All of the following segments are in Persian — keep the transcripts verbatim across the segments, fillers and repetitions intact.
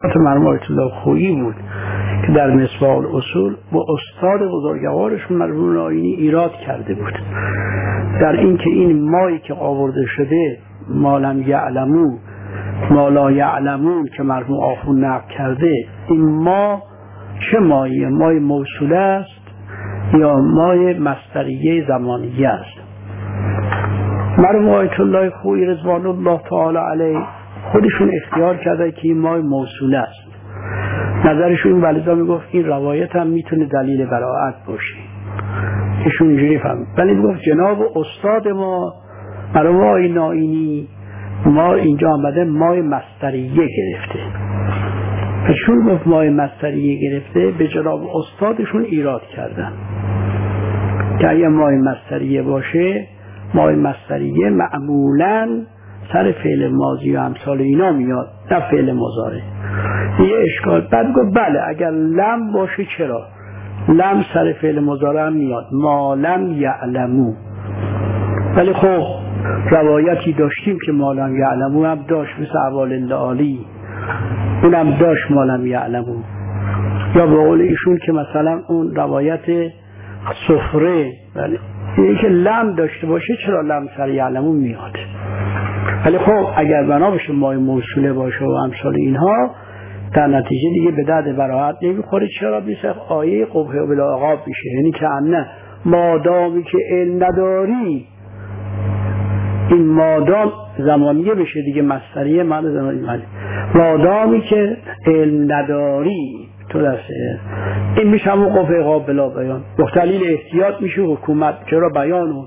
مرحوم آیت الله خویی بود که در مصباح الاصول با استاد بزرگوارشون مرحوم نائینی ایراد کرده بود در این که این مایی که آورده شده ما لم یعلمو ما لا یعلمون که مرحوم آخوند نقل کرده، این ما چه ماییه؟ مای موصوله است یا مای مصدریه زمانیه است؟ مرحوم آیت الله خویی رضوان الله تعالی علیه خودشون اختیار کرده که این مای موصوله است. نظرشون ولذا میگفت این روایت هم میتونه دلیل براءت باشه، ایشون اینجوری فهمید. ولی میگفت جناب استاد ما مرحوم آقای نائینی ما اینجا آمده مای مصدریه گرفته، چون گفت مای مصدریه گرفته به جناب استادشون ایراد کردن که اگه مای مصدریه باشه، مای مصدریه معمولاً سر فعل ماضی و امثال اینا میاد نه فعل مضارع. یه اشکال بعد گفت بله اگر لم باشه چرا؟ لم سر فعل مضارع هم میاد ما لم یعلمو، ولی خب روایتی داشتیم که ما لم یعلمو هم داشت مثل احوال لعالی، اونم داشت ما لم یعلمو. یا به قول ایشون که مثلا اون روایت سفره ولی یکی که لم داشته باشه چرا لم سر یعلمو میاد؟ ولی خب اگر بنا بشه مای موصوله باشه و امثال اینها در نتیجه دیگه به درد براحت نمیخوره. چرا؟ بیسه آیه قبحه و بلاغاب میشه، یعنی که نه مادامی که علم نداری، این مادام زمانیه بشه دیگه، مصدریه معنی زمانی معنی مادامی که علم نداری تو درسته این میشه همون قبحه قاب بلا بیان. مختلیل احتیاط میشه حکومت چرا بیانو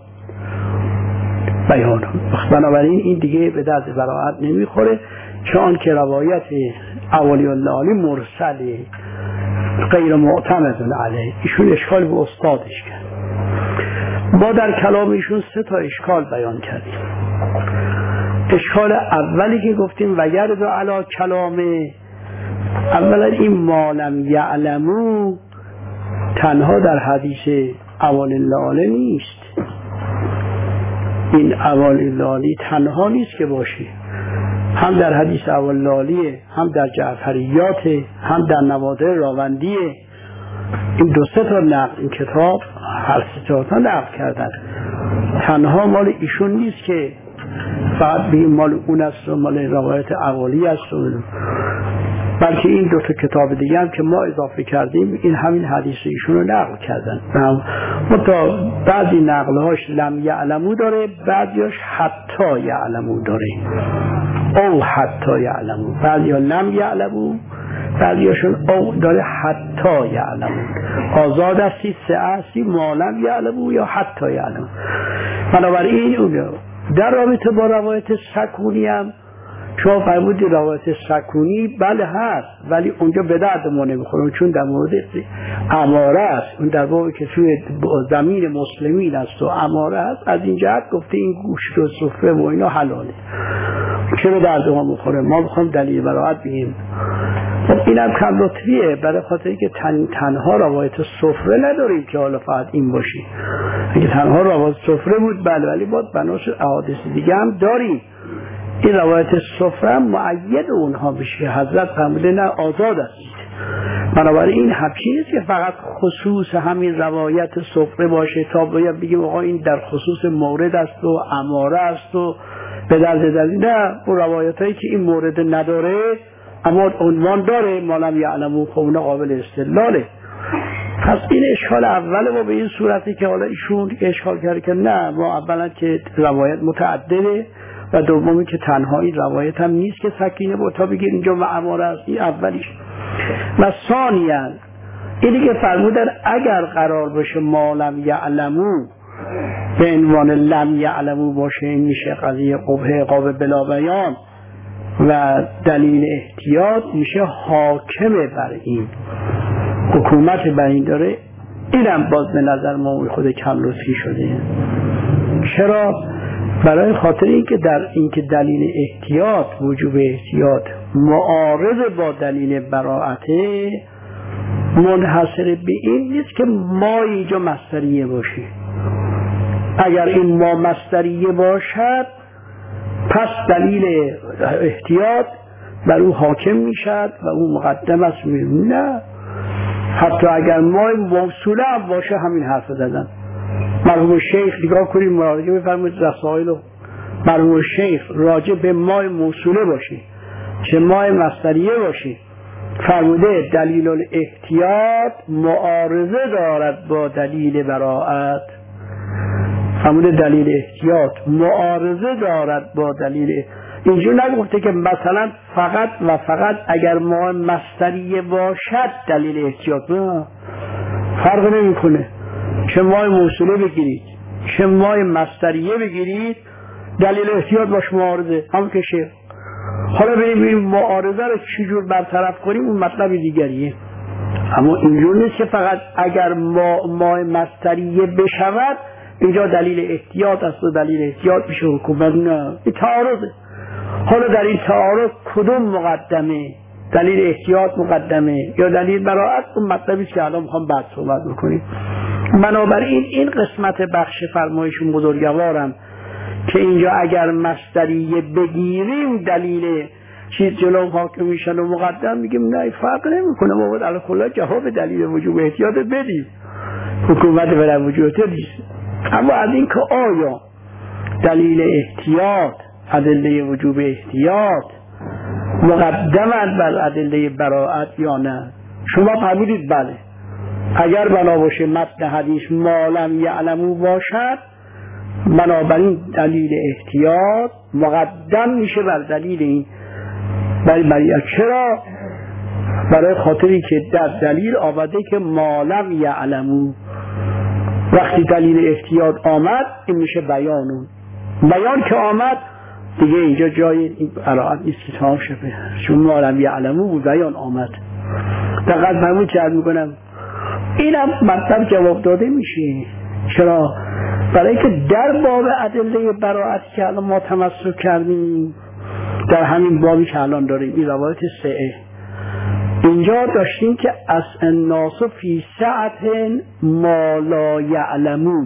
بیانو بنابراین این دیگه به درد براحت نمیخوره، چون که روایت اولی الله علی مرسله غیر معتمد علیه. ایشون اشکال به استادش کرد. ما در کلام ایشون سه تا اشکال بیان کردیم. اشکال اولی که گفتیم وگرد علی کلامه، اولا این ما لم یعلمو تنها در حدیث اولی الله علی نیست، این اولی الله علی تنها نیست که باشه، هم در حدیث اول لالیه، هم در جعفریات، هم در نوادر راوندیه. این دو سه تا نقل این کتاب هر سه تا نقل کردن، تنها مال ایشون نیست که فقط به مال اون است و مال روایت اولی است، بلکه این دو تا کتاب دیگه هم که ما اضافه کردیم این همین حدیث ایشون رو نقل کردن. متا بعضی نقلهاش لم یعلمو داره، بعضیاش حتی یعلمو داره او حتی یعلمو، بعضی ها لم یعلمو، بعضی هاشون او داره حتی یعلمو. آزاد هستی سه هستی ما لم یعلمو یا حتی یعلمو. بنابراین اونجا در رابطه با روایت سکونی هم چون فرمودی روایت سکونی بله هست، ولی اونجا به درد ما نمیخوره، چون در مورد اماره است، اون در واقع که توی زمین مسلمین است و اماره است، از این جهت گفته این گوشت و سفره و اینا حلاله، چرا درد ما میخوره؟ ما میخوام دلیل براحت بگیم. خب اینم کم لطفیه، برای خاطری که تن تنها روایت سفره نداریم که حالا فقط این باشی. اگه تنها روایت سفره بود بله، ولی باید بناش احادیث دیگه هم داریم. این روایت سفره هم معید اونها بشه، حضرت فرموده نه آزاد است. بنابراین این حبشی نیست که فقط خصوص همین روایت سفره باشه تا باید بگیم آقا این در خصوص مورد است و اماره است و به درد دلیل. نه، اون روایت هایی که این مورد نداره اما عنوان داره ما لم یعلمو خب اون قابل استدلاله. پس این اشکال اول ما به این صورتی که حالا ایشون اشکال کرده که نه، ما اولا که روایت متعدده و دومی که تنها این روایت هم نیست که سکینه با تا بگیر اینجا و اماره است، این اولیش. و ثانیاً اینی که فرمودن اگر قرار باشه ما لم یعلمو به عنوان لم یعلمو باشه، این میشه قضیه قبحه قابل بلا بیان و دلیل احتیاط میشه حاکمه بر این، حکومت بر این داره. اینم باز به نظر ما خود کم لطفی شده. چرا؟ برای خاطر اینکه در اینکه دلیل احتیاط وجوب احتیاط معارض با دلیل براءته منحصر به این نیست که ما اینجا مصدریه باشه. اگر این ما مصدریه باشد پس دلیل احتیاط بر او حاکم میشد و او مقدم است. نه، حتی اگر مای موصوله هم باشه همین حرف زدن. مرحوم شیخ نگاه کنید مراجعه بفرمایید رسائل رو. مرحوم شیخ راجع به مای موصوله باشه چه مای مصدریه باشه فرموده دلیل الاحتیاط معارضه دارد با دلیل براءت. فرموده دلیل احتیاط معارضه دارد با دلیل. اینجور نگفته که مثلا فقط و فقط اگر ما مصدریه باشد دلیل احتیاط. نه، فرق نمی کنه چه مای موصوله بگیرید چه مای مصدریه بگیرید دلیل احتیاط باش معارضه هم که شیخ. حالا بریم معارضه رو چجور برطرف کنیم اون مطلب دیگریه. اما اینجور نیست که فقط اگر ما مای مصدریه بشود اینجا دلیل احتیاط است و دلیل احتیاط میشه حکومت. نه، این تعارضه. حالا در این تعارض کدوم مقدمه؟ دلیل احتیاط مقدمه یا دلیل براءت؟ اون مطلبی که الان میخوام بعد صحبت بکنیم. بنابراین این قسمت بخش فرمایشون بزرگوارم که اینجا اگر مصدریه بگیریم دلیل چیز جلو حاکم میشن و مقدم میگیم نه فرق نمیکنه ما باید الکلا جواب دلیل وجوب احتیاط بدیم. حکومت برای وجوب احتیاط نیست. اما از این که آیا دلیل احتیاط ادله وجوب احتیاط مقدمند بر ادله براءت یا نه؟ شما فرمودید بله، اگر بنا باشه متن حدیث ما لم یعلمو باشد بنابراین دلیل احتیاط مقدم میشه بر دلیل این. برای برای چرا؟ برای خاطری که در دلیل آمده که ما لم یعلمو. وقتی دلیل احتیاط آمد این میشه بیانون. بیان که آمد دیگه اینجا جای این براءت نیست که تمام شده، چون ما لم یعلمو بود بیان آمد. دقیق همون چه عرض میکنم اینم مطلب جواب داده میشه. چرا؟ برای که در باب ادله براءت که الان ما تمسک کردیم در همین بابی که الان داریم این روایت سه اینجا داشتیم که از الناس فی سعت ما لا یعلمون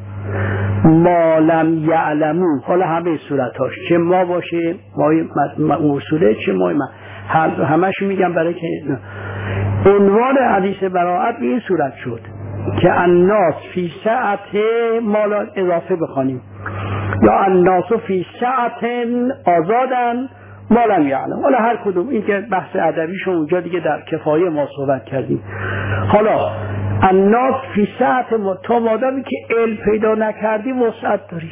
ما لم یعلمون. حالا همه صورتاش چه ما باشه مای موصوله چه مای ما همش میگم برای که عنوان حدیث براءت به این صورت شد که الناس فی سعت ما لا اضافه بخوانیم یا الناس فی سعت آزادن ما لم یعلم. حالا هر کدوم این که بحث ادبیشون اونجا دیگه در کفایه ما صحبت کردیم. حالا الناس فی سعت ما تا مادامی که علم پیدا نکردی وسعت داری.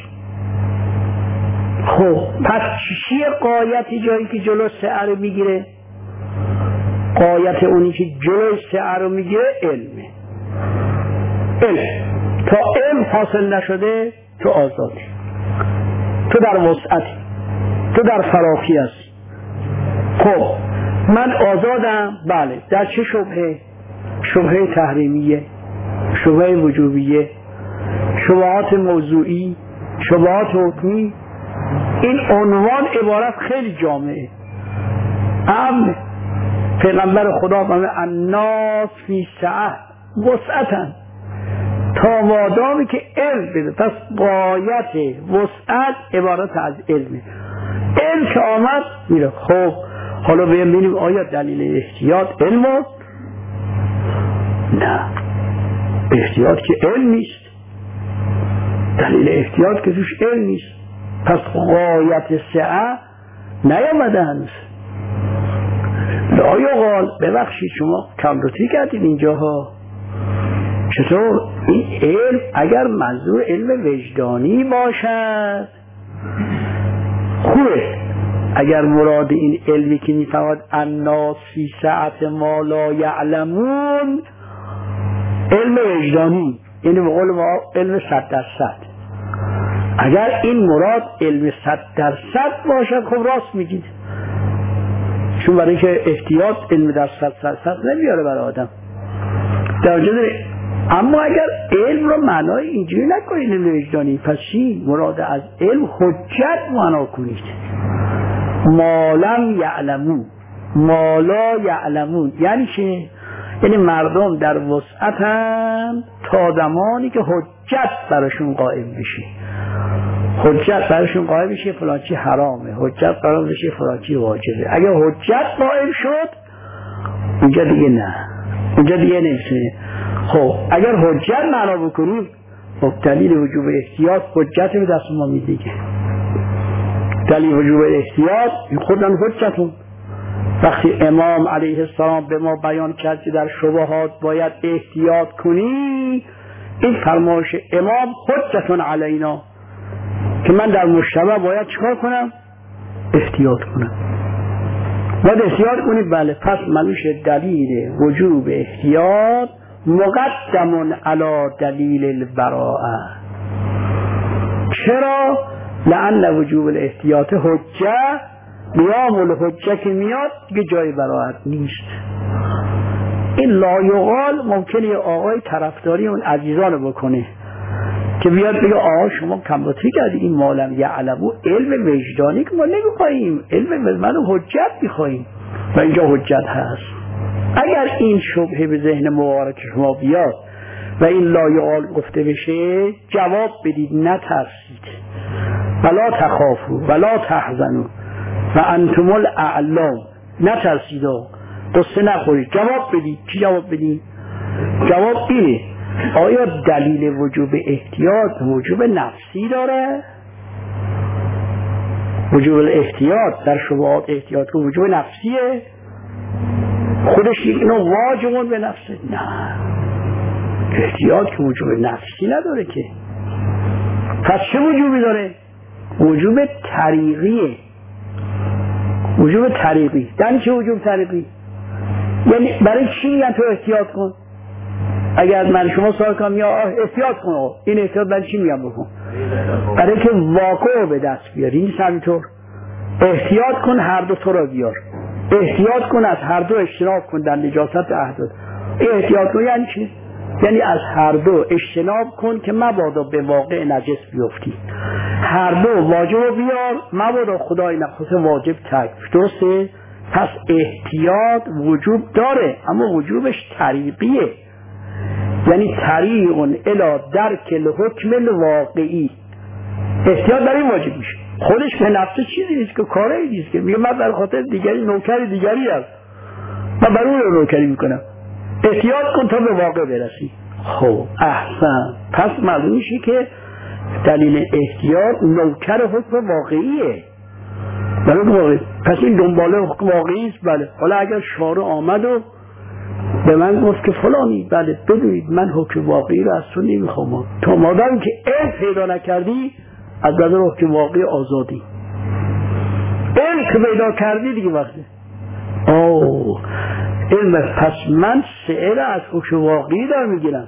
خب پس چیه قایتی جایی که جلو سعه رو میگیره؟ قایت اونی که جلو سعه رو میگیره علمه. علم تا علم حاصل نشده تو آزادی، تو در وسعتی، تو در فراخی هستی. خب من آزادم بله در چه شبهه؟ شبهه تحریمیه، شبهه وجوبیه، شبهات موضوعی، شبهات حکمی. این عنوان عبارت خیلی جامعه امن. پیغمبر خدا فرمود الناس فی سعه وسعتن تا مادامی که علم بده. پس غایت وسعت عبارت از علمه. علم که آمد میره. خب حالا ببینیم آیا دلیل احتیاط علم است؟ نه، احتیاط که علم نیست، دلیل احتیاط که توش علم نیست. پس غایت سعه نیامده هنوز. آیا قال ببخشید شما کمروتی کردید اینجاها. چطور؟ این علم اگر منظور علم وجدانی باشد خوبه. اگر مراد این علمی که میفهمد الناس فی سعت ما لا یعلمون علم وجدانی، یعنی به قول ما علم صد درصد، اگر این مراد علم صد درصد باشد خب راست میگید، چون برای که احتیاط علم در صد درصد نمیاره برای آدم در جده. اما اگر علم رو معنای اینجوری نکنید علم وجدانی، پس چی؟ مراد از علم حجت معنا کنید. ما لم یعلمون ما لا یعلمون یعنی چه؟ یعنی مردم در وسعتن تا زمانی که حجت براشون قائم بشه. حجت برایشون قائم بشه فلان چی حرامه، حجت قائم بشه فلان چی واجبه. اگر حجت قائم شد اونجا دیگه نه، اونجا دیگه نمیشه. خب اگر حجت معنا بکنیم خب دلیل وجوب احتیاط حجت به دست ما میده. دلیل وجوب احتیاط خودن حجتون. وقتی امام علیه السلام به ما بیان کرد که در شبهات باید احتیاط کنی، این فرمایش امام حجتون علینا که من در مشتبه باید چکار کنم؟ احتیاط کنم. باید احتیاط کنی. بله، پس منوش دلیل وجوب احتیاط مقدم علی دلیل البراءه. چرا؟ لأن وجوب الاحتیاط حجه، قیام الحجه که میاد دیگه جای براءت نیست. این لا یقال ممکنه آقای طرفداری اون عزیزان بکنه که بیاد بگه آقا شما کمباتی کردی، این مالم یعلمو علم وجدانی که ما نمیخواییم، علم من حجت میخواییم و اینجا حجت هست. اگر این شبهه به ذهن مبارک شما بیاد و این لا یقال گفته بشه، جواب بدید نترسید، ولا تخافوا ولا تحزنوا و انتم الاعلام. نترسید و قصه نخورید، جواب بدید. چی جواب بدید؟ جواب اینه آیا دلیل وجوب احتیاط وجوب نفسی داره؟ وجوب احتیاط در شبهات احتیاط که وجوب نفسیه؟ خودش یک نوع واجبون به نفسه؟ نه، احتیاط که وجوب نفسی نداره که. پس چه وجوبی داره؟ وجوب طریقیه. وجوب طریقی. یعنی چه وجوب طریقی؟ یعنی برای چی میگن تو احتیاط کن؟ اگر من شما سوال کنم یا احتیاط کن، این احتیاط برای چی میگم بکن؟ برای که واقع به دست بیاری. این همینطور احتیاط کن هر دو تو را بیار، احتیاط کن از هر دو اجتناب کن در نجاست احداد. احتیاط کن یعنی چی؟ یعنی از هر دو اجتناب کن که مبادا به واقع نجس بیفتی. هر دو واجب بیار، مبادا خدای نخواست واجب ترک. درسته؟ پس احتیاط وجوب داره، اما وجوبش طریقیه. یعنی طریق الی درک الحکم الواقعی. احتیاط در این واجب میشه. خودش به نفسه چیزی نیست که کاری نیست که میگه من در خاطر دیگری نوکر دیگری هست، من بر اون رو نوکری میکنم. احتیاط کن تا به واقع برسی. خب احسن. پس معلوم میشه که دلیل احتیاط نوکر حکم واقعیه. برای واقعی. پس این دنباله حکم واقعی است. بله. حالا اگر شارع آمد و به من گفت که فلانی، بله بدونید من حکم واقعی رو از تو نمیخوام، تا مادام که علم پیدا نکردی از نظر حکم واقعی آزادی. علم که پیدا کردی دیگه وقته اوه علم. پس من سئله از حکم واقعی دارم میگیرم.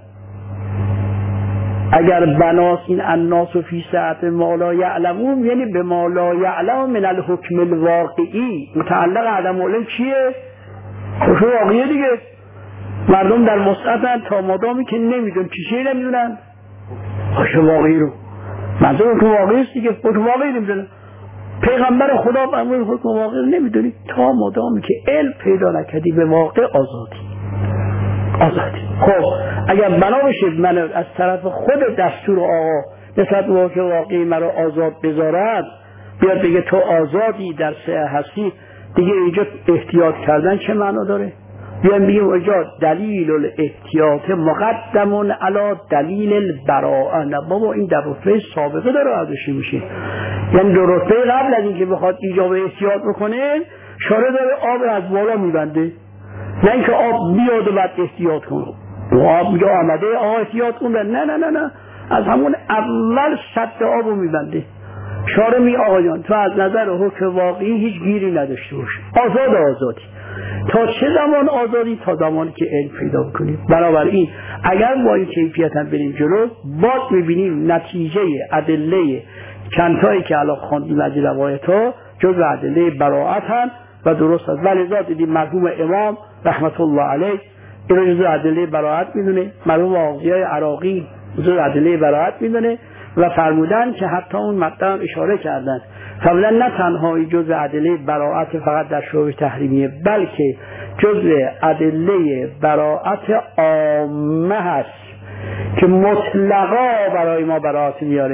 اگر بناس این الناس و فی ساعت ما لا یعلمون، یعنی به ما لا یعلم من الحکم الواقعی. متعلق عدم علم چیه؟ حکم واقعی دیگه. مردم در مسعدن تا مادامی که نمیدون چیزی نمیدونن حکم واقعی رو. مردم حکم واقعی است دیگه، حکم واقعی نمیدونن. پیغمبر خدا فرمود حکم واقعی رو نمیدونی تا مادامی که علم پیدا نکردی به واقع آزادی. آزادی. خب اگر بنا بشه من از طرف خود دستور آقا نسبت به واقع واقعی مرا آزاد بذارد، بیاد بگه تو آزادی در سه هستی، دیگه اینجا احتیاط کردن چه معنا داره؟ بیان بگیم اینجا دلیل الاحتیاط مقدم علی دلیل البراءه. نه بابا، این در رتبه سابقه داره ازش میشه. یعنی در رتبه قبل از اینکه بخواد ایجاب احتیاط بکنه، شارع داره آب از بالا میبنده، نه اینکه آب بیاد و بعد احتیاط کنه. آب میگه آمده آب احتیاط کنه. نه نه نه نه، از همون اول سد آبو میبنده. شارع می آقا جان تو از نظر حکم واقعی هیچ گیری نداشته باش، آزاد آزادی. تا چه زمان آزادی؟ تا زمانی که علم پیدا کنیم. بنابراین اگر با این کیفیت هم بریم جلو، باز میبینیم نتیجه ادله چندتایی که الان خواندیم از روایت ها جز ادله براءت هم و درست است. ولذا دیدیم مرحوم امام رحمت الله علیه این رو جز ادله براءت میدونه، مرحوم آقای عراقی جز ادله براءت میدونه و فرمودن که حتی اون مطلب اشاره کردن فرمودن نه تنها جز ادله براءت فقط در شعبه تحریمیه، بلکه جز ادله براءت عامه هست که مطلقا برای ما براءت میاره.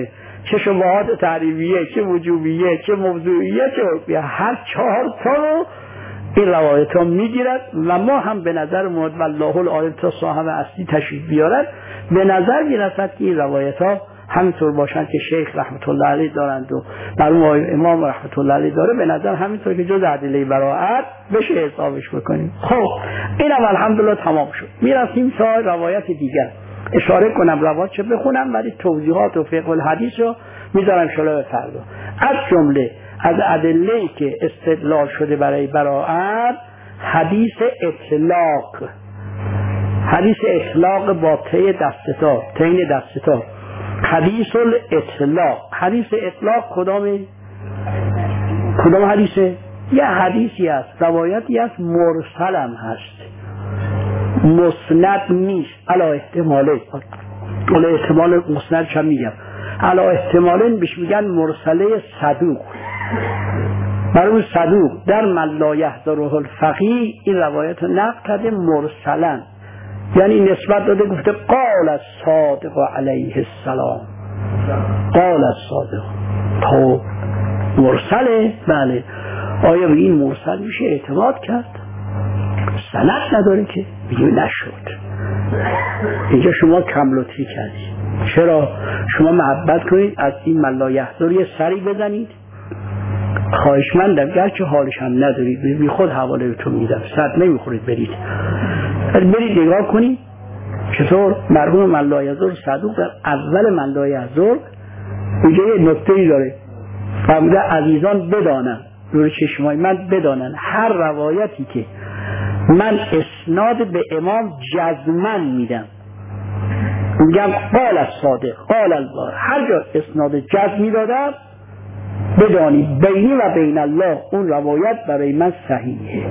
چه شبهات تعریفیه، چه وجوبیه، چه موضوعیه، چه حکمیه، هر چهار تا رو این روایت ها میگیرد و ما هم به نظر مورد والله العالم تا صاحب اصلی تشریف بیارد به نظر میرسد که این روایت ها همینطور باشند که شیخ رحمت الله علیه دارند و مرحوم امام رحمت الله علیه داره، به نظر همینطور که جز ادله براءت بشه حسابش بکنیم. خب اینم الحمدلله تمام شد. میرسیم تا روایت دیگر. اشاره کنم روایت چه بخونم ولی توضیحات و فقه الحدیث رو میذارم شلو فردا. از جمله از ادله‌ای که استدلال شده برای براءت حدیث اطلاق، حدیث اطلاق با ته دستتار، تین دستتار، حدیث الاطلاق. حدیث اطلاق کدامه؟ کدام حدیثه؟ یه حدیثی است، روایتی است، مرسل هم هست، مسند نیست، علا احتماله، علا احتمال مسند چم میگم، علا احتماله بهش میگن مرسله صدوق. برای صدوق در من لا یحضره الفقیه این روایت رو نقل کرده مرسلا، یعنی نسبت داده، گفته قال الصادق علیه السلام، قال الصادق. تو مرسله؟ بله. آیا به این مرسل میشه اعتماد کرد؟ سند نداره که میگه نشد. اینجا شما کم لطفی کردید. چرا؟ شما محبت کنید از این من لا یحضر یه سری بزنید، خواهشمندم، گرچه حالش هم ندارید، بی خود حواله بهتون میدم، صد نمیخورید برید برید نگاه کنید چطور مرحوم من لا یحضر صدوق در اول من لا یحضر اینجا یه نکته‌ای داره، فرموده عزیزان بدانم، روی چشمای من بدانن هر روایتی که من اسناد به امام جزمن میدم، میگم قال الصادق قال الله، هر جا اسناد جزمی دادم بدانی بینی و بین الله اون روایت برای من صحیحه.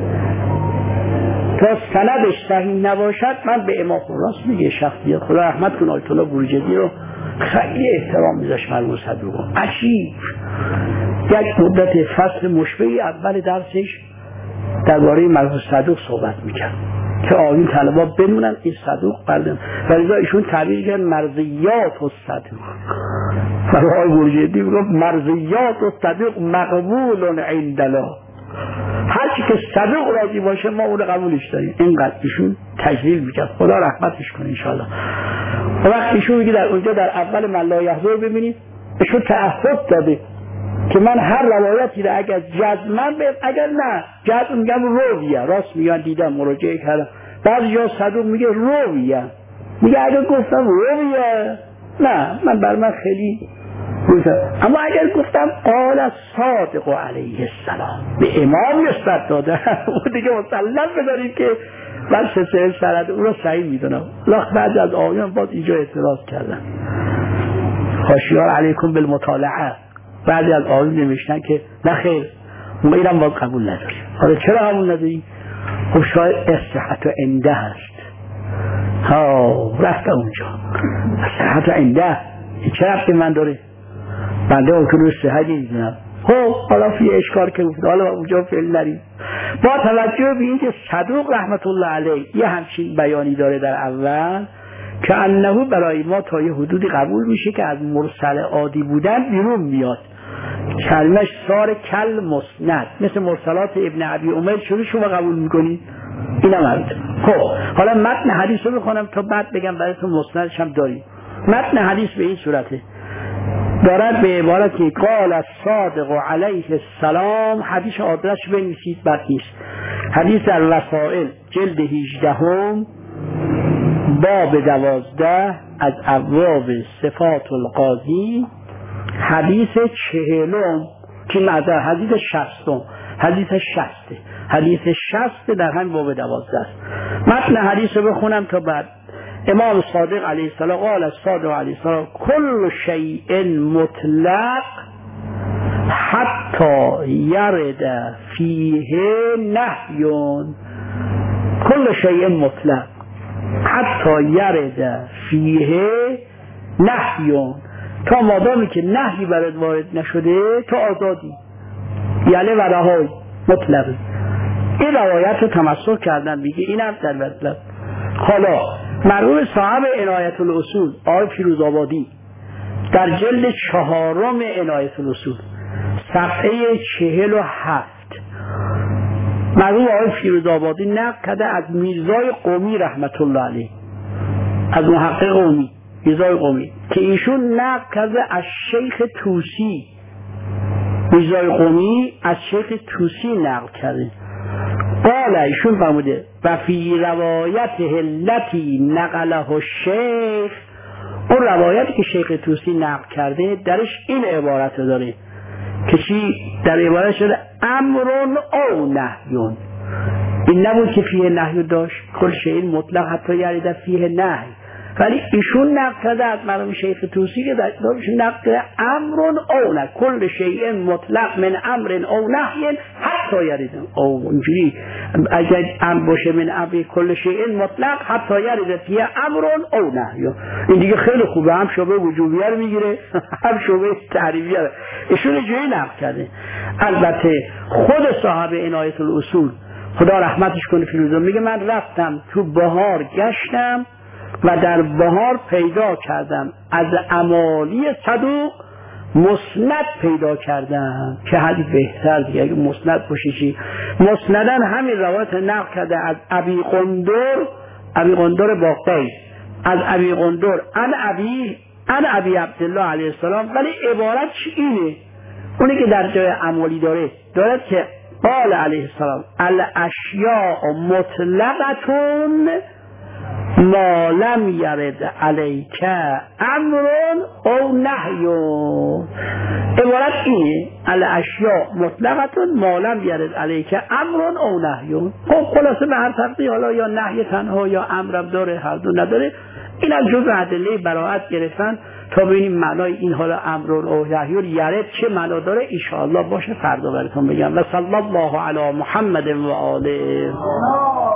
تا سندش صحیح نباشد من به امام راست میگه شخصیت خدا رحمت کنه آیت الله بروجردی رو خیلی احترام میذاش مرحوم صدوق. عجیب یک مدت فصل مشبهی اول درسش درباره مرحوم صدوق صحبت میکرد که آقایون طلبا بدونن این صدوق بردن و لذا ایشون تعبیر کرد مرضیات الصدوق. مرحوم بروجردی میگفت مرضیات الصدوق مقبول عند الله، هر چی که صدوق راضی باشه ما اون قبولش داریم. اینقدر ایشون تجلیل میکرد، خدا رحمتش کنه انشاءالله. و وقتی ایشون میگه در اونجا در اول من لا یحضر ببینید ایشون تعهد داده که من هر روایتی را اگر جزمن به اگر نه جزم میگم رویه، راست میگن دیدم مراجعه کردم، بعضی جا صدوق میگه رویه، میگه اگر گفتم رویه نه من بر من خیلی گفتم، اما اگر گفتم قال الصادق علیه السلام به امام نسبت داده اون دیگه مسلم بدارید که من سه سه سرد اون رو صحیح میدونم. لخ بعد از آیان باز اینجا اعتراض کردن خاشیار علیکم بالمطالعه، بعضی از آیان نمیشتن که نخیر ما اینم باز قبول نداریم. حالا چرا قبول نداریم؟ خب شاید اصحت و انده هست. ها رفت اونجا اصحت و انده چه رفتی من داره؟ بنده ممکنه صحت میدونم. خب حالا فی اشکار که گفت حالا اونجا فعل نریم. با توجه به این که صدوق رحمت الله علیه یه همچین بیانی داره در اول که انه برای ما تا یه حدودی قبول میشه که از مرسل عادی بودن بیرون میاد، کلمش سار کل مسند، مثل مرسلات ابن ابی عمر چون شما قبول میکنید اینم همینطور. خب حالا متن حدیث رو میخونم تا بعد بگم براتون مسندش هم داریم. متن حدیث به این صورته دارد به عبارتی قال الصادق علیه السلام، حدیث آدرس بنویسید بد نیست، حدیث در وسائل جلد هجدهم باب دوازده از ابواب صفات القاضی، حدیث چهلم که معذر حدیث شصتم، حدیث شصت حدیث شصت در همین باب دوازده است. متن حدیث رو بخونم تا بعد. امام صادق علیه السلام قال الصادق علیه السلام کل شیء مطلق حتی یرد فیه نهی، کل شیء مطلق حتی یرد فیه نهی، تا مادامی که نهی برات وارد نشده تو آزادی، یعنی ورهای مطلقی. این روایت رو تمسک کردن میگه اینم در مطلب. حالا مرحوم صاحب عنایت الاصول آقای فیروزآبادی در جلد چهارم عنایت الاصول صفحه چهل و هفت مرحوم آقای فیروزآبادی نقل کرده از میرزای قمی رحمت الله علیه، از محقق قمی میرزای قمی، که ایشون نقل کرده از شیخ طوسی. میرزای قمی از شیخ طوسی نقل کرده. قال ایشون فرموده و فی روایت التی نقله الشیخ، اون روایتی که شیخ طوسی نقل کرده درش این عبارت داره که چی؟ در عبارت شده امرون او نهیون. این نبود که فیه نهی داشت، کل شیء مطلق حتی یرید فیه نهی، ولی ایشون نقل کرده از مرحوم شیخ طوسی که در کتابشون نقل کرده امرون او نه کل شیء مطلق من امر او نهی حتی یرید او. اونجوری اگر امر باشه من امر کل شیء مطلق حتی یرید فیه امرون او نهی، این دیگه خیلی خوبه، هم شعبه وجوبیه رو میگیره هم شعبه تحریمیه رو. ایشون جوری نقل کرده. البته خود صاحب عنایت الاصول خدا رحمتش کنه فیروزه میگه من رفتم تو بهار گشتم و در بهار پیدا کردم از امالی صدوق مسند پیدا کردم که حدیث بهتر دیگه اگه مسند باشه چی. مسندن همین روایت نقل کرده از ابی قندر، ابی قندر باقی، از ابی قندر ان ابی ان ابی عبدالله علیه السلام، ولی عبارت اینه، اونی که در جای امالی داره داره که قال علیه السلام الاشیاء مطلقتون ما لم یرد علیک امرون او نهیون. عبارت اینه الاشیاء مطلقتون ما لم یرد علیک امرون او نهیون. خب خلاصه به هر تقدیر حالا یا نهی تنها یا امرم داره، هر دو نداره. این از جزء ادله براءت گرفتن تا ببینیم معنای این حالا امرون او نهیون یرد چه معنا داره. ان شاء الله باشه فردا براتون بگم. و صلی الله علی محمد و آله.